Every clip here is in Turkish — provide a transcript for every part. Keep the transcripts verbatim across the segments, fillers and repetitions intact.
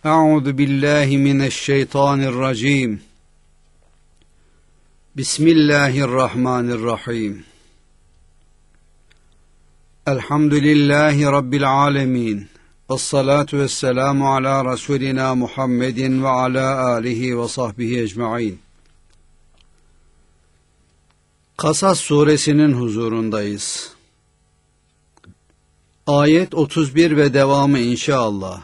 Euzu billahi mineşşeytanirracim. Bismillahirrahmanirrahim. Elhamdülillahi Rabbil alemin. Vessalatu vesselamu ala Resulina Muhammedin ve ala alihi ve sahbihi ecmaîn. Kasas suresinin huzurundayız. Ayet otuz bir ve devamı inşallah.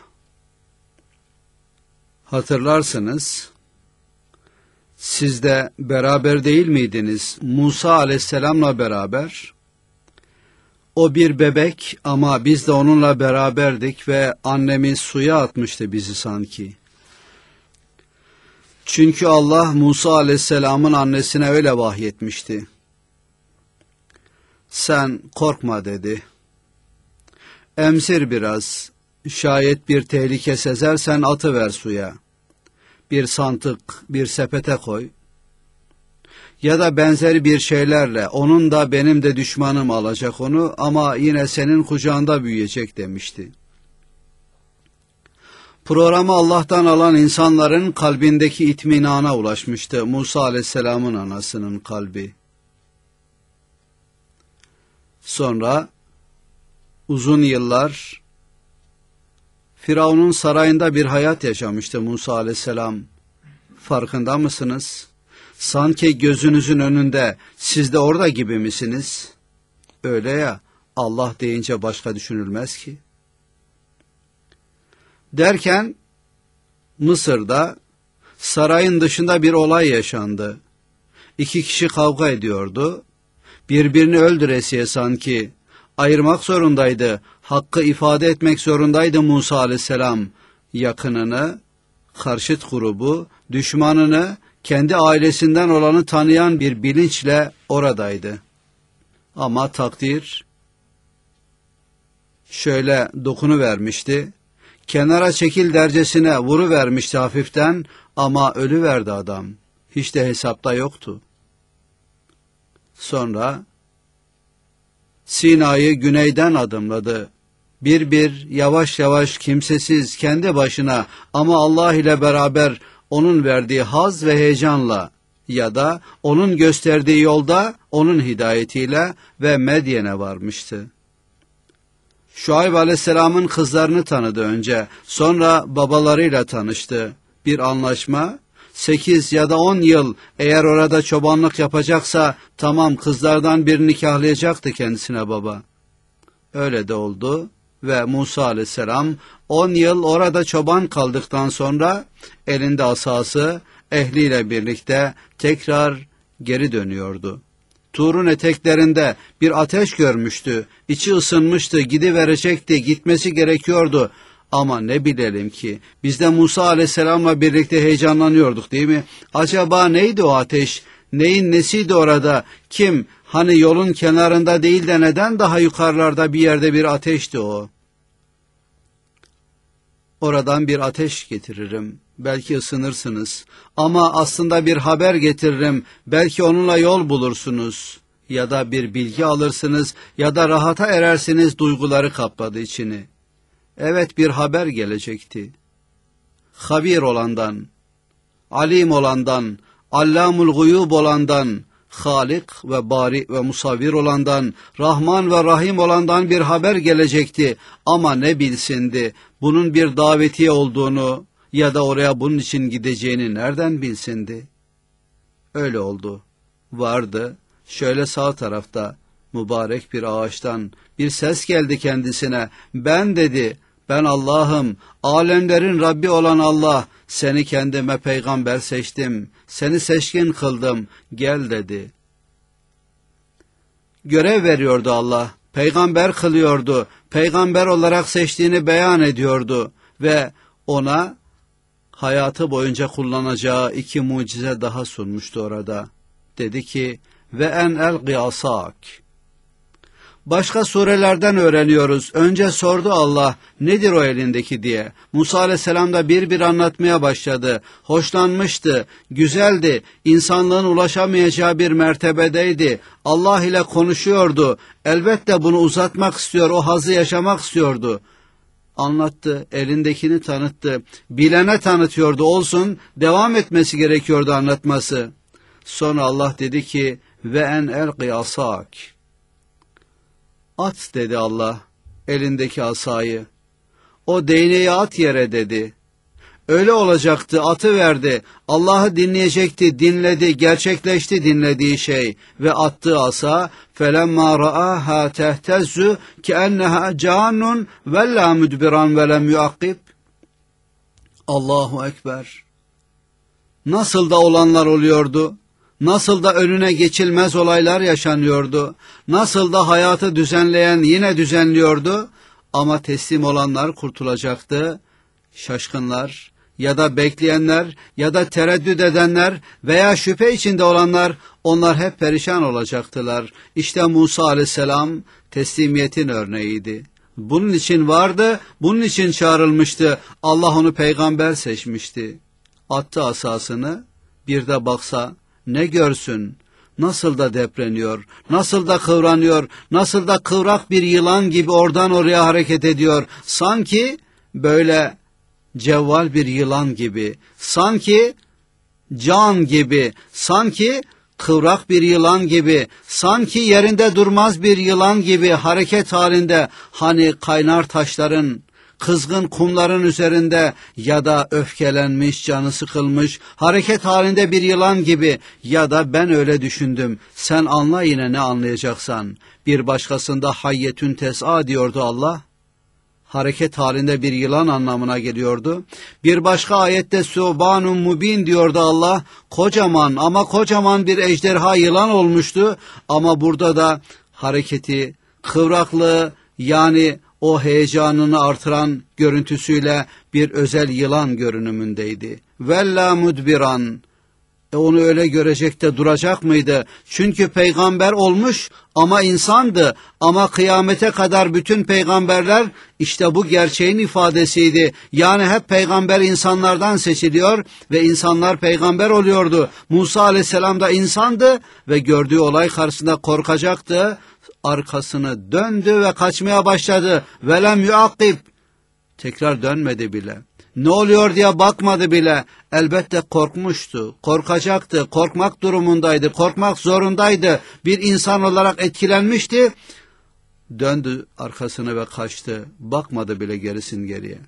Hatırlarsınız, siz de beraber değil miydiniz Musa aleyhisselamla beraber? O bir bebek ama biz de onunla beraberdik ve annemiz suya atmıştı bizi sanki. Çünkü Allah Musa aleyhisselamın annesine öyle vahyetmişti. Sen korkma dedi. Emzir biraz. Şayet bir tehlike sezersen atıver suya. Bir santık, bir sepete koy. Ya da benzeri bir şeylerle onun da benim de düşmanım alacak onu ama yine senin kucağında büyüyecek demişti. Programı Allah'tan alan insanların kalbindeki itminana ulaşmıştı Musa aleyhisselamın anasının kalbi. Sonra uzun yıllar Firavun'un sarayında bir hayat yaşamıştı Musa aleyhisselam. Farkında mısınız? Sanki gözünüzün önünde, siz de orada gibi misiniz? Öyle ya, Allah deyince başka düşünülmez ki. Derken Mısır'da sarayın dışında bir olay yaşandı. İki kişi kavga ediyordu. Birbirini öldüresiye sanki ayırmak zorundaydı, hakkı ifade etmek zorundaydı Musa aleyhisselam. Yakınını, karşıt grubu, düşmanını, kendi ailesinden olanı tanıyan bir bilinçle oradaydı. Ama takdir şöyle dokunuvermişti, kenara çekil dercesine vuruvermişti hafiften ama ölüverdi adam. Hiç de hesapta yoktu. Sonra Sina'yı güneyden adımladı. Bir bir yavaş yavaş kimsesiz kendi başına ama Allah ile beraber onun verdiği haz ve heyecanla ya da onun gösterdiği yolda onun hidayetiyle ve Medyen'e varmıştı. Şuayb aleyhisselamın kızlarını tanıdı önce, sonra babalarıyla tanıştı. Bir anlaşma, sekiz ya da on yıl eğer orada çobanlık yapacaksa tamam kızlardan birini nikahlayacaktı kendisine baba. Öyle de oldu ve Musa aleyhisselam on yıl orada çoban kaldıktan sonra elinde asası ehliyle birlikte tekrar geri dönüyordu. Tur'un eteklerinde bir ateş görmüştü, içi ısınmıştı, gidiverecekti, gitmesi gerekiyordu. Ama ne bilelim ki, biz de Musa aleyhisselamla birlikte heyecanlanıyorduk değil mi? Acaba neydi o ateş? Neyin nesiydi orada? Kim? Hani yolun kenarında değil de neden daha yukarılarda bir yerde bir ateşti o? Oradan bir ateş getiririm. Belki ısınırsınız. Ama aslında bir haber getiririm. Belki onunla yol bulursunuz. Ya da bir bilgi alırsınız ya da rahata erersiniz, duyguları kapladı içini. Evet, bir haber gelecekti. Habir olandan, alim olandan, allamul guyub olandan, Halik ve Bari ve Musavvir olandan, Rahman ve Rahim olandan bir haber gelecekti. Ama ne bilsindi, bunun bir davetiye olduğunu ya da oraya bunun için gideceğini nereden bilsindi? Öyle oldu. Vardı, şöyle sağ tarafta, mübarek bir ağaçtan bir ses geldi kendisine. Ben dedi, ben Allah'ım, alemlerin Rabbi olan Allah, seni kendime peygamber seçtim, seni seçkin kıldım, gel dedi. Görev veriyordu Allah, peygamber kılıyordu, peygamber olarak seçtiğini beyan ediyordu ve ona hayatı boyunca kullanacağı iki mucize daha sunmuştu orada. Dedi ki, ve en elqi asak. Başka surelerden öğreniyoruz. Önce sordu Allah, nedir o elindeki diye. Musa aleyhisselam da bir bir anlatmaya başladı. Hoşlanmıştı, güzeldi, insanlığın ulaşamayacağı bir mertebedeydi. Allah ile konuşuyordu. Elbette bunu uzatmak istiyor, o hazzı yaşamak istiyordu. Anlattı, elindekini tanıttı. Bilene tanıtıyordu, olsun, devam etmesi gerekiyordu anlatması. Sonra Allah dedi ki, ve en elqi asak. At dedi Allah, elindeki asayı. O değneği at yere dedi. Öyle olacaktı, atı verdi. Allah'ı dinleyecekti, dinledi, gerçekleşti dinlediği şey. Ve attığı asa, فَلَمَّا رَآهَا تَهْتَزُّ كَأَنَّهَا جَانٌ وَلَّا مُدْبِرًا وَلَمْ يُعَقِّبْ. Allahu Ekber. Nasıl da olanlar oluyordu, nasıl da önüne geçilmez olaylar yaşanıyordu, nasıl da hayatı düzenleyen yine düzenliyordu, ama teslim olanlar kurtulacaktı, şaşkınlar ya da bekleyenler ya da tereddüt edenler veya şüphe içinde olanlar, onlar hep perişan olacaktılar. İşte Musa aleyhisselam teslimiyetin örneğiydi. Bunun için vardı, bunun için çağrılmıştı. Allah onu peygamber seçmişti. Attı asasını, bir de baksa ne görsün? Nasıl da depreniyor, nasıl da kıvranıyor, nasıl da kıvrak bir yılan gibi oradan oraya hareket ediyor. Sanki böyle cevval bir yılan gibi, sanki can gibi, sanki kıvrak bir yılan gibi, sanki yerinde durmaz bir yılan gibi hareket halinde, hani kaynar taşların, kızgın kumların üzerinde ya da öfkelenmiş, canı sıkılmış, hareket halinde bir yılan gibi, ya da ben öyle düşündüm, sen anla yine ne anlayacaksan. Bir başkasında hayyetün tes'a diyordu Allah, hareket halinde bir yılan anlamına geliyordu. Bir başka ayette Subanun Mubin diyordu Allah, kocaman ama kocaman bir ejderha yılan olmuştu, ama burada da hareketi, kıvraklığı, yani o heyecanını artıran görüntüsüyle bir özel yılan görünümündeydi. Vella mudbiran. E onu öyle görecek de duracak mıydı? Çünkü peygamber olmuş ama insandı. Ama kıyamete kadar bütün peygamberler işte bu gerçeğin ifadesiydi. Yani hep peygamber insanlardan seçiliyor ve insanlar peygamber oluyordu. Musa aleyhisselam da insandı ve gördüğü olay karşısında korkacaktı. Arkasını döndü ve kaçmaya başladı. Velem yuakib. Tekrar dönmedi bile. Ne oluyor diye bakmadı bile. Elbette korkmuştu, korkacaktı, korkmak durumundaydı, korkmak zorundaydı. Bir insan olarak etkilenmişti. Döndü arkasını ve kaçtı. Bakmadı bile gerisin geriye.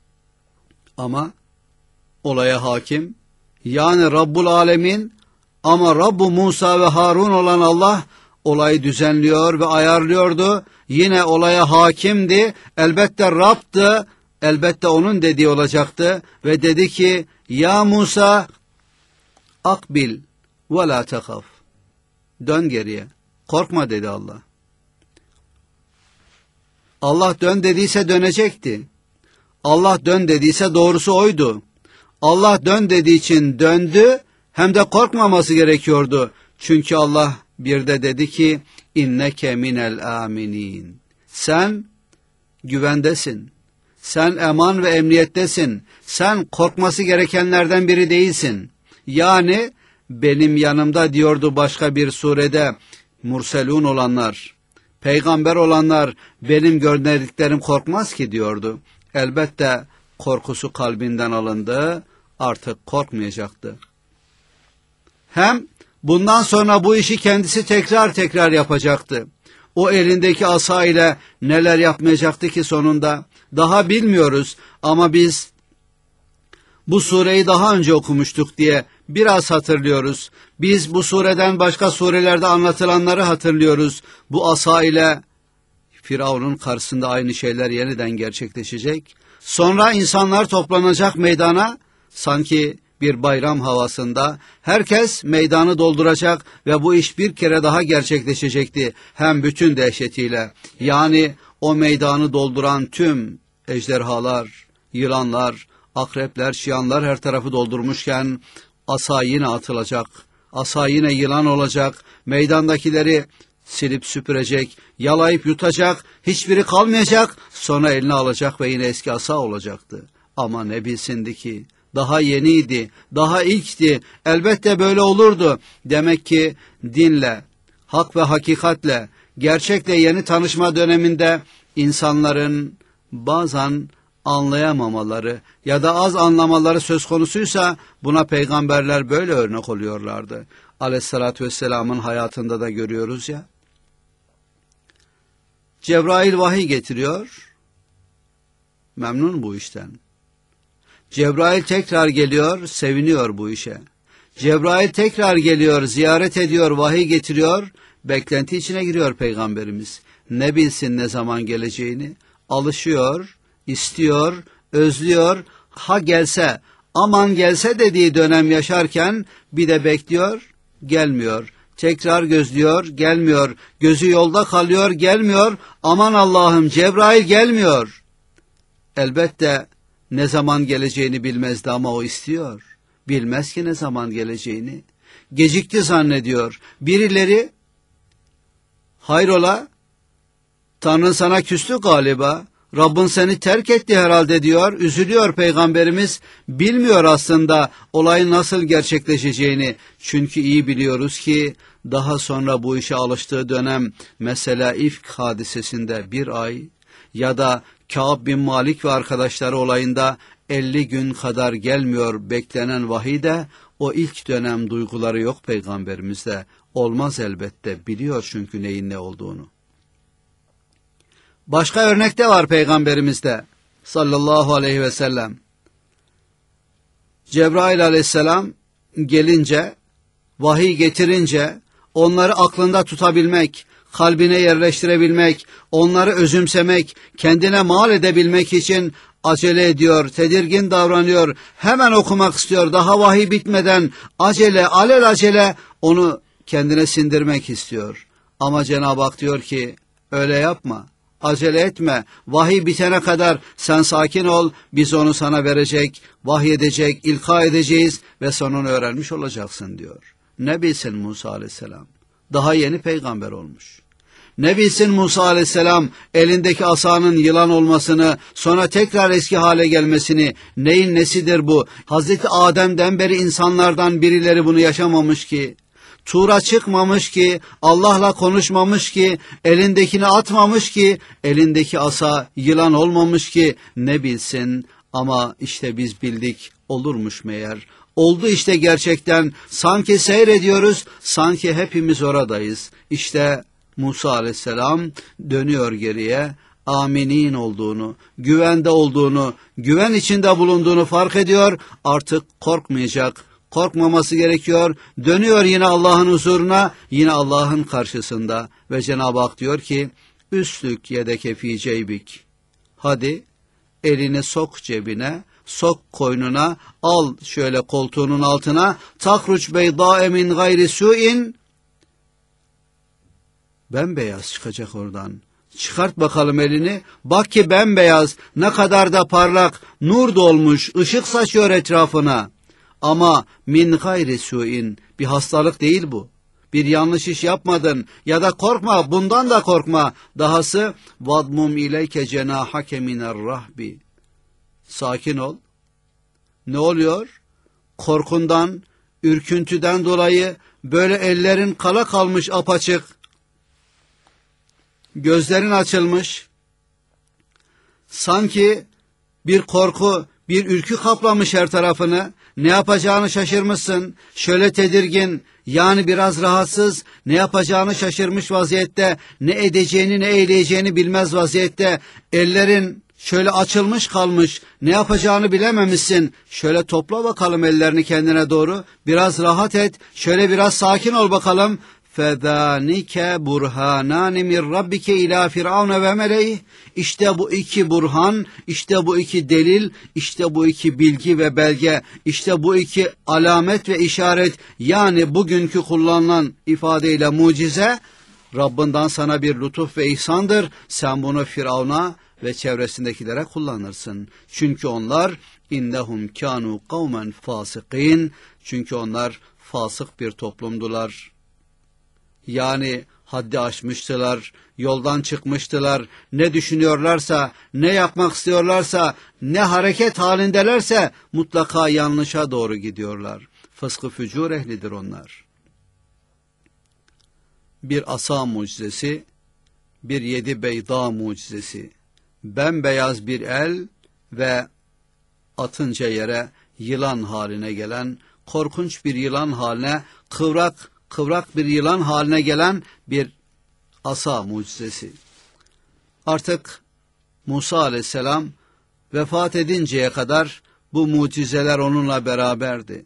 Ama olaya hakim, yani Rabbul Alemin, ama Rabbu Musa ve Harun olan Allah olayı düzenliyor ve ayarlıyordu. Yine olaya hakimdi. Elbette Rab'dı. Elbette onun dediği olacaktı ve dedi ki, ya Musa akbil ve la tekaf. Dön geriye. Korkma dedi Allah. Allah dön dediyse dönecekti. Allah dön dediyse doğrusu oydu. Allah dön dediği için döndü, hem de korkmaması gerekiyordu. Çünkü Allah bir de dedi ki, inneke minel aminin. Sen güvendesin. Sen eman ve emniyettesin. Sen korkması gerekenlerden biri değilsin. Yani benim yanımda diyordu başka bir surede, murselun olanlar, peygamber olanlar, benim gönderdiklerim korkmaz ki diyordu. Elbette korkusu kalbinden alındı, artık korkmayacaktı. Hem bundan sonra bu işi kendisi tekrar tekrar yapacaktı. O elindeki asa ile neler yapmayacaktı ki sonunda? Daha bilmiyoruz ama biz bu sureyi daha önce okumuştuk diye biraz hatırlıyoruz. Biz bu sureden başka surelerde anlatılanları hatırlıyoruz. Bu asa ile Firavun'un karşısında aynı şeyler yeniden gerçekleşecek. Sonra insanlar toplanacak meydana, sanki bir bayram havasında. Herkes meydanı dolduracak ve bu iş bir kere daha gerçekleşecekti. Hem bütün dehşetiyle, yani o meydanı dolduran tüm ejderhalar, yılanlar, akrepler, şiyanlar her tarafı doldurmuşken asa yine atılacak. Asa yine yılan olacak. Meydandakileri silip süpürecek, yalayıp yutacak, hiçbiri kalmayacak. Sonra eline alacak ve yine eski asa olacaktı. Ama ne bilsindi ki, daha yeniydi, daha ilkti. Elbette böyle olurdu. Demek ki dinle, hak ve hakikatle, gerçekle yeni tanışma döneminde insanların bazen anlayamamaları ya da az anlamaları söz konusuysa buna peygamberler böyle örnek oluyorlardı. Aleyhissalatü vesselamın hayatında da görüyoruz ya. Cebrail vahiy getiriyor, memnun bu işten. Cebrail tekrar geliyor, seviniyor bu işe. Cebrail tekrar geliyor, ziyaret ediyor, vahiy getiriyor, beklenti içine giriyor Peygamberimiz. Ne bilsin ne zaman geleceğini, alışıyor, istiyor, özlüyor, ha gelse, aman gelse dediği dönem yaşarken bir de bekliyor, gelmiyor. Tekrar gözlüyor, gelmiyor. Gözü yolda kalıyor, gelmiyor. Aman Allah'ım, Cebrail gelmiyor. Elbette ne zaman geleceğini bilmezdi ama o istiyor. Bilmez ki ne zaman geleceğini. Gecikti zannediyor. Birileri, hayrola, Tanrın sana küstü galiba, Rabbin seni terk etti herhalde diyor, üzülüyor Peygamberimiz, bilmiyor aslında olayın nasıl gerçekleşeceğini. Çünkü iyi biliyoruz ki daha sonra bu işe alıştığı dönem, mesela İfk hadisesinde bir ay ya da Kâb bin Malik ve arkadaşları olayında elli gün kadar gelmiyor beklenen vahiy de, o ilk dönem duyguları yok Peygamberimizde. Olmaz elbette, biliyor çünkü neyin ne olduğunu. Başka örnek de var Peygamberimizde sallallahu aleyhi ve sellem. Cebrail aleyhisselam gelince, vahiy getirince, onları aklında tutabilmek, kalbine yerleştirebilmek, onları özümsemek, kendine mal edebilmek için acele ediyor, tedirgin davranıyor, hemen okumak istiyor, daha vahiy bitmeden acele, alelacele onu kendine sindirmek istiyor. Ama Cenab-ı Hak diyor ki, öyle yapma, acele etme, vahiy bitene kadar sen sakin ol, biz onu sana verecek, vahyedecek, ilka edeceğiz ve sonunu öğrenmiş olacaksın diyor. Ne bilsin Musa aleyhisselam, daha yeni peygamber olmuş. Ne bilsin Musa aleyhisselam elindeki asanın yılan olmasını, sonra tekrar eski hale gelmesini, neyin nesidir bu? Hazreti Adem'den beri insanlardan birileri bunu yaşamamış ki, Tur'a çıkmamış ki, Allah'la konuşmamış ki, elindekini atmamış ki, elindeki asa yılan olmamış ki, ne bilsin. Ama işte biz bildik, olurmuş meğer. Oldu işte gerçekten, sanki seyrediyoruz, sanki hepimiz oradayız. İşte Musa aleyhisselam dönüyor geriye, aminin olduğunu, güvende olduğunu, güven içinde bulunduğunu fark ediyor, artık korkmayacak, korkmaması gerekiyor, dönüyor yine Allah'ın huzuruna, yine Allah'ın karşısında ve Cenab-ı Hak diyor ki, üslük yedeke fî ceybik, hadi elini sok cebine, sok koynuna, al şöyle koltuğunun altına, tahruç beydâe min gayri su'in, bembeyaz çıkacak oradan. Çıkart bakalım elini, bak ki bembeyaz, ne kadar da parlak, nur dolmuş, ışık saçıyor etrafına. Ama min gayri su'in, bir hastalık değil bu. Bir yanlış iş yapmadın ya da korkma, bundan da korkma. Dahası vadmum ileyke cenahake miner rahbi. Sakin ol. Ne oluyor? Korkundan, ürküntüden dolayı böyle ellerin kala kalmış apaçık, gözlerin açılmış, sanki bir korku, bir ürkü kaplamış her tarafını, ne yapacağını şaşırmışsın, şöyle tedirgin, yani biraz rahatsız, ne yapacağını şaşırmış vaziyette, ne edeceğini ne eyleyeceğini bilmez vaziyette, ellerin şöyle açılmış kalmış, ne yapacağını bilememişsin, şöyle topla bakalım ellerini kendine doğru, biraz rahat et, şöyle biraz sakin ol bakalım. فَذَانِكَ بُرْهَانَانِ مِنْ رَبِّكَ اِلٰى فِرْعَوْنَ وَمَلَيْهِ. İşte bu iki burhan, işte bu iki delil, işte bu iki bilgi ve belge, işte bu iki alamet ve işaret, yani bugünkü kullanılan ifadeyle mucize, Rabbinden sana bir lütuf ve ihsandır. Sen bunu Firavun'a ve çevresindekilere kullanırsın. Çünkü onlar innehum kânû kavmen fâsikîn. Çünkü onlar fasık bir toplumdular. Yani haddi aşmıştılar, yoldan çıkmıştılar, ne düşünüyorlarsa, ne yapmak istiyorlarsa, ne hareket halindelerse mutlaka yanlışa doğru gidiyorlar. Fıskı fücur ehlidir onlar. Bir asa mucizesi, bir yedi beyda mucizesi, bembeyaz bir el, ve atınca yere yılan haline gelen, korkunç bir yılan haline, kıvrak kıvrak bir yılan haline gelen bir asa mucizesi. Artık Musa aleyhisselam vefat edinceye kadar bu mucizeler onunla beraberdi.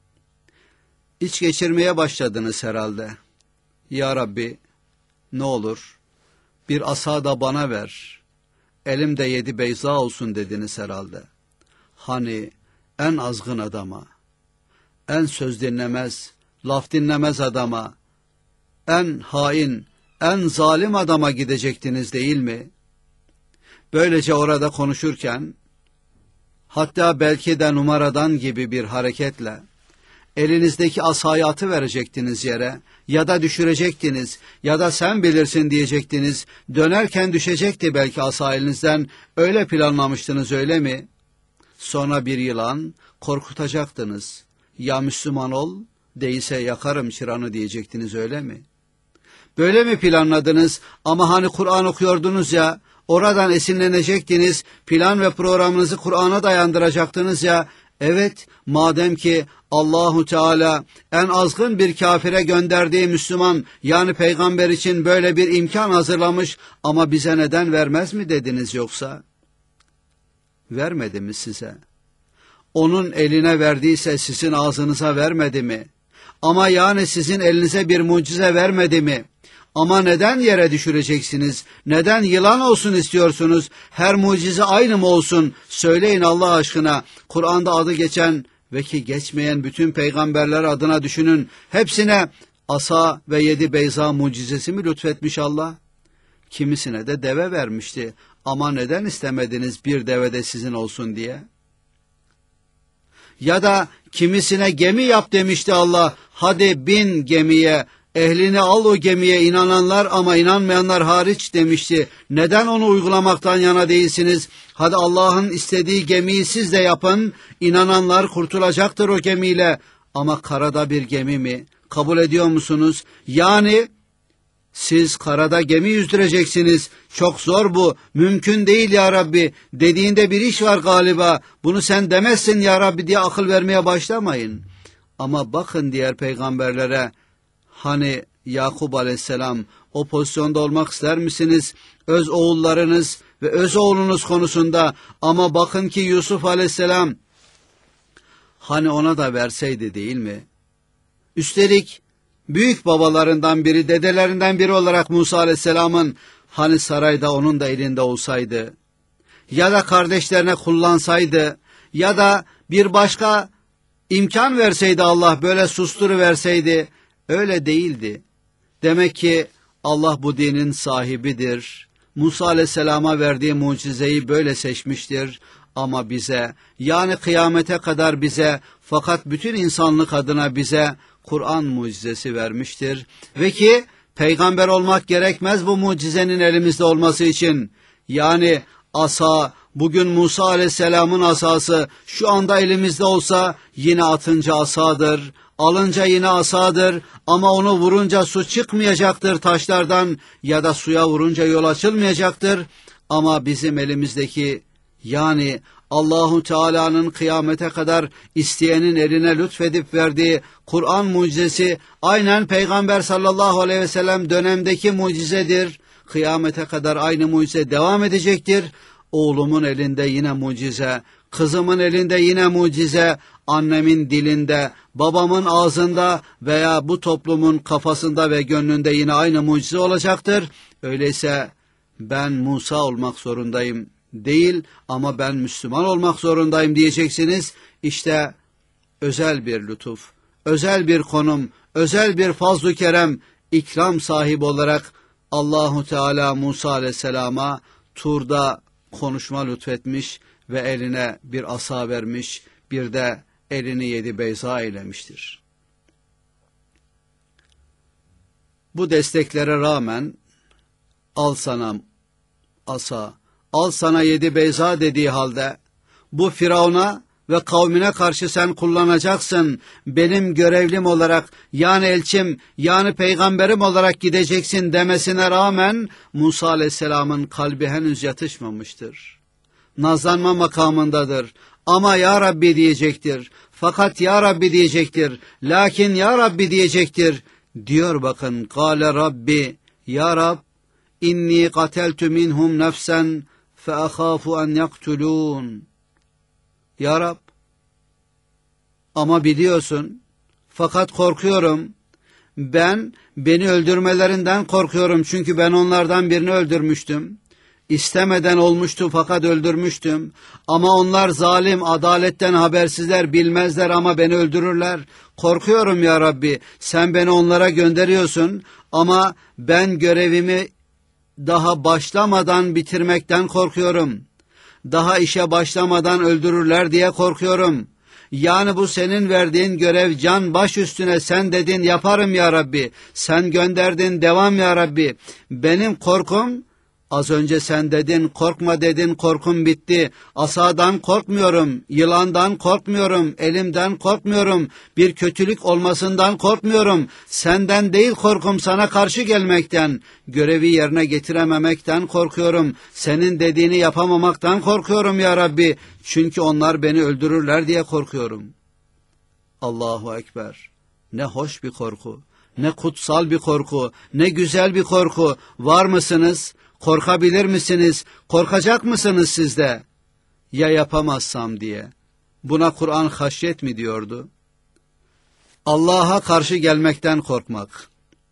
İç geçirmeye başladınız herhalde. Ya Rabbi, ne olur bir asa da bana ver, elimde yedi beyza olsun dediniz herhalde. Hani en azgın adama, en söz dinlemez, laf dinlemez adama, en hain, en zalim adama gidecektiniz değil mi? Böylece orada konuşurken, hatta belki de numaradan gibi bir hareketle, elinizdeki asayı atıverecektiniz yere, ya da düşürecektiniz, ya da sen bilirsin diyecektiniz, dönerken düşecekti belki asa elinizden, öyle planlamıştınız öyle mi? Sonra bir yılan korkutacaktınız, ya Müslüman ol, değilse yakarım çıranı diyecektiniz öyle mi? Böyle mi planladınız ama hani Kur'an okuyordunuz ya, oradan esinlenecektiniz, plan ve programınızı Kur'an'a dayandıracaktınız ya, evet madem ki Allahu Teala en azgın bir kafire gönderdiği Müslüman yani peygamber için böyle bir imkan hazırlamış ama bize neden vermez mi dediniz yoksa? Vermedi mi size? Onun eline verdiyse sizin ağzınıza vermedi mi? Ama yani sizin elinize bir mucize vermedi mi? Ama neden yere düşüreceksiniz? Neden yılan olsun istiyorsunuz? Her mucize aynı mı olsun? Söyleyin Allah aşkına. Kur'an'da adı geçen ve ki geçmeyen bütün peygamberler adına düşünün. Hepsine asa ve yedi beyza mucizesi mi lütfetmiş Allah? Kimisine de deve vermişti. Ama neden istemediniz bir deve de sizin olsun diye? Ya da kimisine gemi yap demişti Allah. Hadi bin gemiye, ehlini al o gemiye, inananlar ama inanmayanlar hariç demişti. Neden onu uygulamaktan yana değilsiniz? Hadi Allah'ın istediği gemiyi siz de yapın. İnananlar kurtulacaktır o gemiyle. Ama karada bir gemi mi? Kabul ediyor musunuz? Yani siz karada gemi yüzdüreceksiniz. Çok zor bu. Mümkün değil ya Rabbi. Dediğinde bir iş var galiba. Bunu sen demezsin ya Rabbi diye akıl vermeye başlamayın. Ama bakın diğer peygamberlere. Hani Yakup aleyhisselam o pozisyonda olmak ister misiniz? Öz oğullarınız ve öz oğlunuz konusunda. Ama bakın ki Yusuf aleyhisselam hani ona da verseydi değil mi? Üstelik büyük babalarından biri, dedelerinden biri olarak Musa aleyhisselamın hani sarayda onun da elinde olsaydı ya da kardeşlerine kullansaydı ya da bir başka imkan verseydi Allah böyle susturuverseydi, öyle değildi. Demek ki Allah bu dinin sahibidir. Musa aleyhisselama verdiği mucizeyi böyle seçmiştir. Ama bize yani kıyamete kadar bize fakat bütün insanlık adına bize Kur'an mucizesi vermiştir. Ve ki peygamber olmak gerekmez bu mucizenin elimizde olması için. Yani asa, bugün Musa aleyhisselamın asası şu anda elimizde olsa yine atınca asadır, alınca yine asadır ama onu vurunca su çıkmayacaktır taşlardan ya da suya vurunca yol açılmayacaktır. Ama bizim elimizdeki yani Allahu Teala'nın kıyamete kadar isteyenin eline lütfedip verdiği Kur'an mucizesi aynen Peygamber sallallahu aleyhi ve sellem dönemdeki mucizedir. Kıyamete kadar aynı mucize devam edecektir. Oğlumun elinde yine mucize, kızımın elinde yine mucize, annemin dilinde, babamın ağzında veya bu toplumun kafasında ve gönlünde yine aynı mucize olacaktır. Öyleyse ben Musa olmak zorundayım değil ama ben Müslüman olmak zorundayım diyeceksiniz. İşte özel bir lütuf, özel bir konum, özel bir fazl-ı kerem, ikram sahibi olarak Allahu Teala Musa aleyhisselama Tur'da konuşma lütfetmiş ve eline bir asa vermiş, bir de elini yedi beyza eylemiştir. Bu desteklere rağmen al sana asa, al sana yedi beyza dediği halde bu Firavun'a ve kavmine karşı sen kullanacaksın. Benim görevlim olarak yani elçim yani peygamberim olarak gideceksin demesine rağmen Musa aleyhisselamın kalbi henüz yatışmamıştır. nazlanma makamındadır. Ama ya Rabbi diyecektir. Fakat ya Rabbi diyecektir. Lakin ya Rabbi diyecektir. Diyor bakın. Kâle Rabbi. Ya Rab. İnni kateltu minhum nefsen fe ahâfu en yaktulûn. Ya Rab. Ama biliyorsun. Fakat korkuyorum. Ben beni öldürmelerinden korkuyorum. Çünkü ben onlardan birini öldürmüştüm. İstemeden olmuştu fakat öldürmüştüm. Ama onlar zalim, adaletten habersizler, bilmezler ama beni öldürürler. Korkuyorum ya Rabbi. Sen beni onlara gönderiyorsun ama ben görevimi daha başlamadan bitirmekten korkuyorum. Daha işe başlamadan öldürürler diye korkuyorum. Yani bu senin verdiğin görev can baş üstüne, sen dedin yaparım ya Rabbi. Sen gönderdin devam ya Rabbi. Benim korkum, az önce sen dedin korkma dedin, korkum bitti. Asadan korkmuyorum, yılandan korkmuyorum, elimden korkmuyorum, bir kötülük olmasından korkmuyorum. Senden değil korkum, sana karşı gelmekten, görevi yerine getirememekten korkuyorum. Senin dediğini yapamamaktan korkuyorum ya Rabbi. Çünkü onlar beni öldürürler diye korkuyorum. Allahu Ekber. Ne hoş bir korku, ne kutsal bir korku, ne güzel bir korku. Var mısınız? Korkabilir misiniz? Korkacak mısınız siz de? Ya yapamazsam diye. Buna Kur'an haşyet mi diyordu? Allah'a karşı gelmekten korkmak.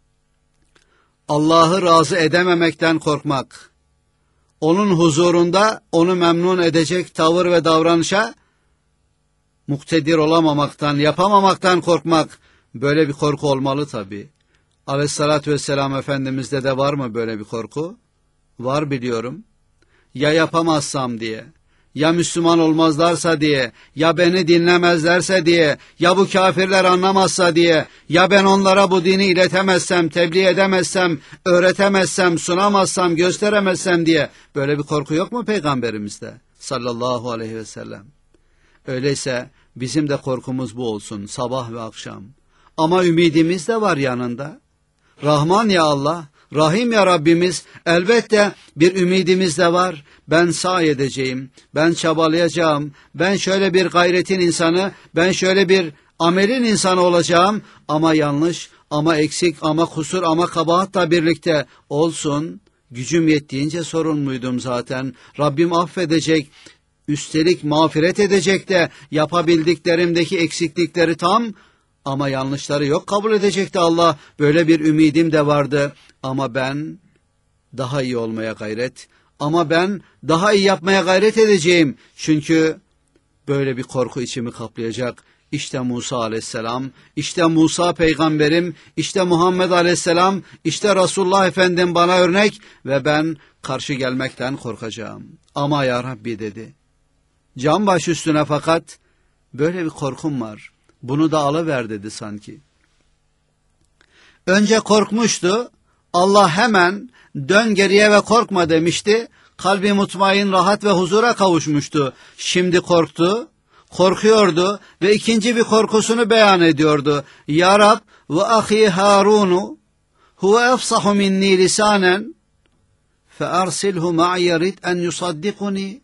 Allah'ı razı edememekten korkmak. Onun huzurunda onu memnun edecek tavır ve davranışa muktedir olamamaktan, yapamamaktan korkmak. Böyle bir korku olmalı tabii. Aleyhissalatü vesselam Efendimiz'de de var mı böyle bir korku? Var biliyorum. Ya yapamazsam diye, ya Müslüman olmazlarsa diye, ya beni dinlemezlerse diye, ya bu kafirler anlamazsa diye, ya ben onlara bu dini iletemezsem, tebliğ edemezsem, öğretemezsem, sunamazsam, gösteremezsem diye. Böyle bir korku yok mu Peygamberimizde sallallahu aleyhi ve sellem? Öyleyse bizim de korkumuz bu olsun sabah ve akşam. Ama ümidimiz de var yanında. Rahman ya Allah, Rahim ya Rabbimiz, elbette bir ümidimiz de var. Ben sahi edeceğim, ben çabalayacağım, ben şöyle bir gayretin insanı, ben şöyle bir amelin insanı olacağım. Ama yanlış, ama eksik, ama kusur, ama kabahatla birlikte olsun. Gücüm yettiğince sorumluydum zaten. Rabbim affedecek, üstelik mağfiret edecek de yapabildiklerimdeki eksiklikleri tam, ama yanlışları yok kabul edecekti Allah. Böyle bir ümidim de vardı. Ama ben daha iyi olmaya gayret, ama ben daha iyi yapmaya gayret edeceğim. Çünkü böyle bir korku içimi kaplayacak. İşte Musa aleyhisselam, işte Musa peygamberim, işte Muhammed aleyhisselam, işte Resulullah Efendim bana örnek ve ben karşı gelmekten korkacağım. Ama ya Rabbi dedi. Can baş üstüne, fakat böyle bir korkum var. Bunu da alıver dedi sanki. Önce korkmuştu. Allah hemen dön geriye ve korkma demişti. Kalbi mutmain, rahat ve huzura kavuşmuştu. Şimdi korktu, korkuyordu ve ikinci bir korkusunu beyan ediyordu. Ya Rab ve ahi Harunu huve efsahu minni lisanen fe arsilhu ma'i rid en yusaddikuni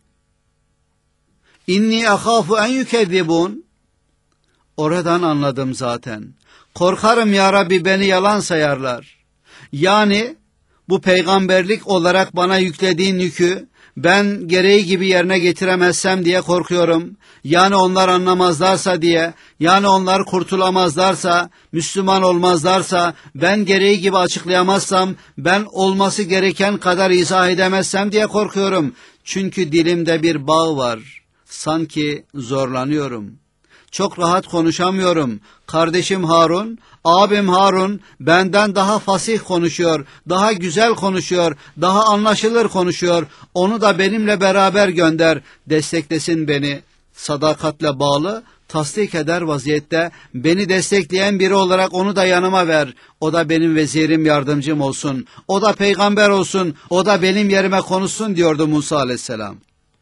inni akhafu en yukezzibun. Oradan anladım zaten. Korkarım ya Rabbi beni yalan sayarlar. Yani bu peygamberlik olarak bana yüklediğin yükü ben gereği gibi yerine getiremezsem diye korkuyorum. Yani onlar anlamazlarsa diye, yani onlar kurtulamazlarsa, Müslüman olmazlarsa, ben gereği gibi açıklayamazsam, ben olması gereken kadar izah edemezsem diye korkuyorum. Çünkü dilimde bir bağ var. Sanki zorlanıyorum. Çok rahat konuşamıyorum. Kardeşim Harun, abim Harun benden daha fasih konuşuyor, daha güzel konuşuyor, daha anlaşılır konuşuyor. Onu da benimle beraber gönder, desteklesin beni. Sadakatle bağlı, tasdik eder vaziyette beni destekleyen biri olarak onu da yanıma ver. O da benim vezirim, yardımcım olsun. O da peygamber olsun, o da benim yerime konuşsun diyordu Musa aleyhisselam.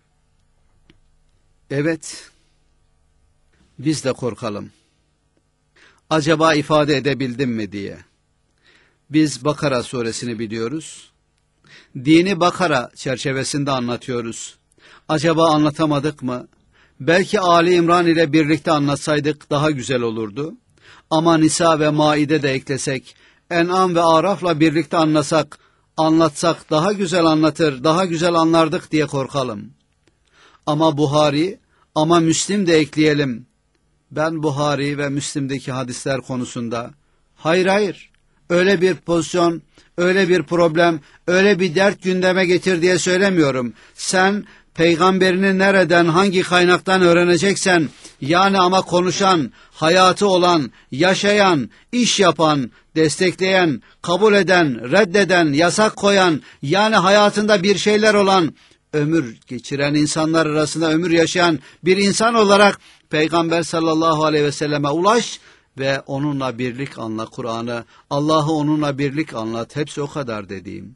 Evet. Biz de korkalım. Acaba ifade edebildim mi diye. Biz Bakara suresini biliyoruz. Dini Bakara çerçevesinde anlatıyoruz. Acaba anlatamadık mı? Belki Ali İmran ile birlikte anlatsaydık daha güzel olurdu. Ama Nisa ve Maide de eklesek, En'am ve Araf'la birlikte anlasak, anlatsak daha güzel anlatır, daha güzel anlardık diye korkalım. Ama Buhari, ama Müslim de ekleyelim. Ben Buhari ve Müslim'deki hadisler konusunda, hayır hayır, öyle bir pozisyon, öyle bir problem, öyle bir dert gündeme getir diye söylemiyorum. Sen peygamberini nereden, hangi kaynaktan öğreneceksen, yani ama konuşan, hayatı olan, yaşayan, iş yapan, destekleyen, kabul eden, reddeden, yasak koyan, yani hayatında bir şeyler olan, ömür geçiren insanlar arasında ömür yaşayan bir insan olarak Peygamber sallallahu aleyhi ve selleme ulaş ve onunla birlik anla Kur'an'ı, Allah'ı onunla birlik anlat. Hepsi o kadar dediğim.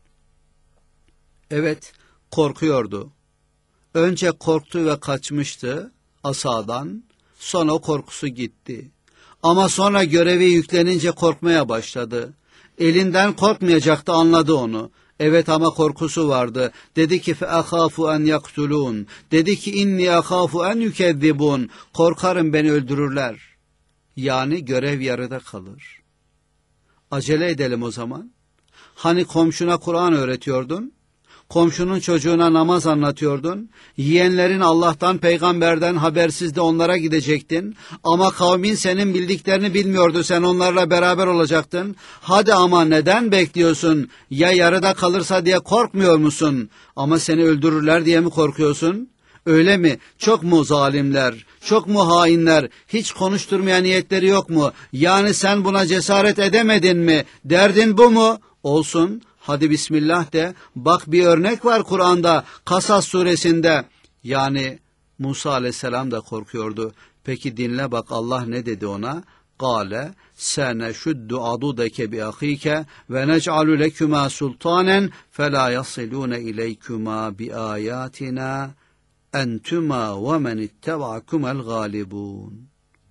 Evet, korkuyordu. Önce korktu ve kaçmıştı asadan, sonra o korkusu gitti. Ama sonra görevi yüklenince korkmaya başladı. Elinden korkmayacaktı, anladı onu. Evet ama korkusu vardı. Dedi ki فَاَخَافُ اَنْ يَقْتُلُونَ. Dedi ki اِنِّي اَخَافُ اَنْ يُكَذِّبُونَ. Korkarım beni öldürürler. Yani görev yarıda kalır. Acele edelim o zaman. Hani komşuna Kur'an öğretiyordun? Komşunun çocuğuna namaz anlatıyordun, yiyenlerin Allah'tan, peygamberden habersiz de onlara gidecektin, ama kavmin senin bildiklerini bilmiyordu, sen onlarla beraber olacaktın. Hadi ama neden bekliyorsun? Ya yarıda kalırsa diye korkmuyor musun? Ama seni öldürürler diye mi korkuyorsun? Öyle mi? Çok mu zalimler, çok mu hainler, hiç konuşturmaya niyetleri yok mu? Yani sen buna cesaret edemedin mi? Derdin bu mu? Olsun. Hadi Bismillah de, bak bir örnek var Kur'an'da, Kasas suresinde. Yani Musa aleyhisselam da korkuyordu. Peki dinle bak Allah ne dedi ona? Kale seneşuddu adudeke bi ahike ve nec'alu lekuma sultanen fela yasilune ileykuma bi ayatina entuma ve men ittebakumel galibun.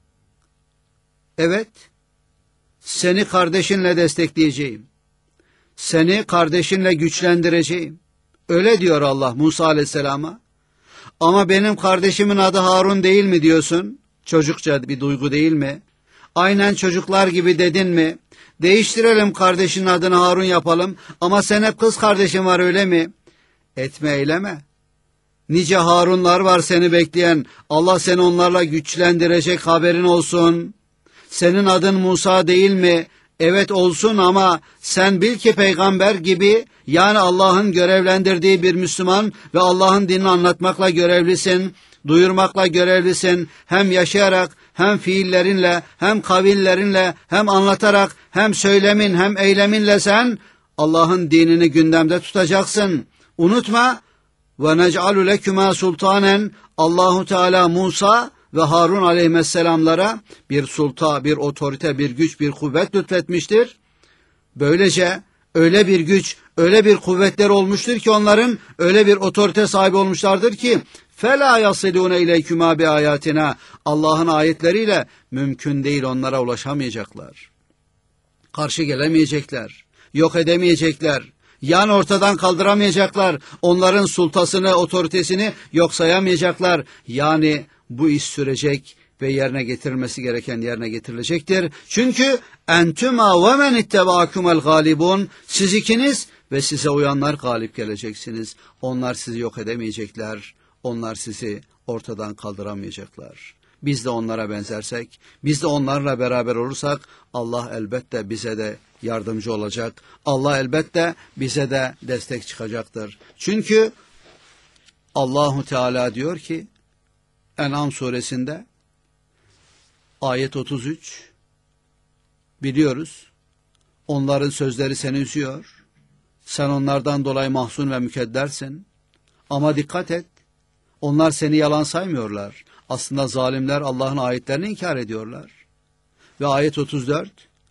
Evet, seni kardeşinle destekleyeceğim. Seni kardeşinle güçlendireceğim. Öyle diyor Allah Musa aleyhisselama. Ama benim kardeşimin adı Harun değil mi diyorsun? Çocukça bir duygu değil mi? Aynen çocuklar gibi dedin mi? Değiştirelim, kardeşinin adını Harun yapalım. Ama sen hep kız kardeşin var öyle mi? Etme eyleme. Nice Harunlar var seni bekleyen. Allah seni onlarla güçlendirecek, haberin olsun. Senin adın Musa değil mi? Evet olsun ama sen bil ki peygamber gibi, yani Allah'ın görevlendirdiği bir Müslüman ve Allah'ın dinini anlatmakla görevlisin, duyurmakla görevlisin. Hem yaşayarak, hem fiillerinle, hem kavillerinle, hem anlatarak, hem söylemin, hem eyleminle sen Allah'ın dinini gündemde tutacaksın. Unutma. Ve nec'alu lekuma sultanen. Allahu Teala Musa ve Harun aleyhisselamlara bir sulta, bir otorite, bir güç, bir kuvvet lütfetmiştir. Böylece öyle bir güç, öyle bir kuvvetler olmuştur ki onların, öyle bir otorite sahibi olmuşlardır ki فَلَا يَصِلُونَ اِلَيْكُمَا بِآيَاتِنَا. Allah'ın ayetleriyle mümkün değil, onlara ulaşamayacaklar. Karşı gelemeyecekler, yok edemeyecekler. Yani ortadan kaldıramayacaklar. Onların sultasını, otoritesini yok sayamayacaklar. Yani bu iş sürecek ve yerine getirilmesi gereken yerine getirilecektir. Çünkü entuma ve men ittebakumel galibun. Siz ikiniz ve size uyanlar galip geleceksiniz. Onlar sizi yok edemeyecekler. Onlar sizi ortadan kaldıramayacaklar. Biz de onlara benzersek, biz de onlarla beraber olursak Allah elbette bize de yardımcı olacak. Allah elbette bize de destek çıkacaktır. Çünkü Allahu Teala diyor ki En'am suresinde ayet otuz üç, biliyoruz onların sözleri seni üzüyor. Sen onlardan dolayı mahzun ve mükeddersin. Ama dikkat et, onlar seni yalan saymıyorlar. Aslında zalimler Allah'ın ayetlerini inkar ediyorlar. Ve ayet otuz dört,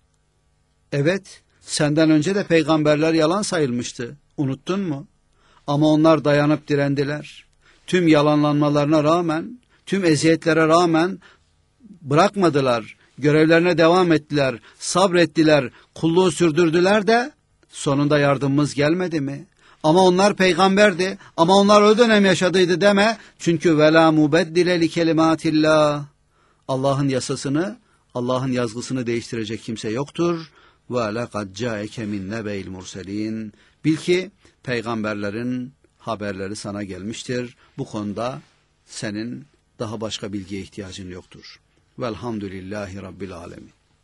evet senden önce de peygamberler yalan sayılmıştı. Unuttun mu? Ama onlar dayanıp direndiler. Tüm yalanlanmalarına rağmen, tüm eziyetlere rağmen bırakmadılar. Görevlerine devam ettiler, sabrettiler, kulluğu sürdürdüler de sonunda yardımımız gelmedi mi? ama onlar peygamberdi, ama onlar o dönem yaşadıydı deme. Çünkü vela mubeddile li kelimatillah. Allah'ın yasasını, Allah'ın yazgısını değiştirecek kimse yoktur. Ve lekad caeke min nebe'il murselin. Bil ki peygamberlerin haberleri sana gelmiştir. Bu konuda senin daha başka bilgiye ihtiyacın yoktur. Velhamdülillahi Rabbil alemin.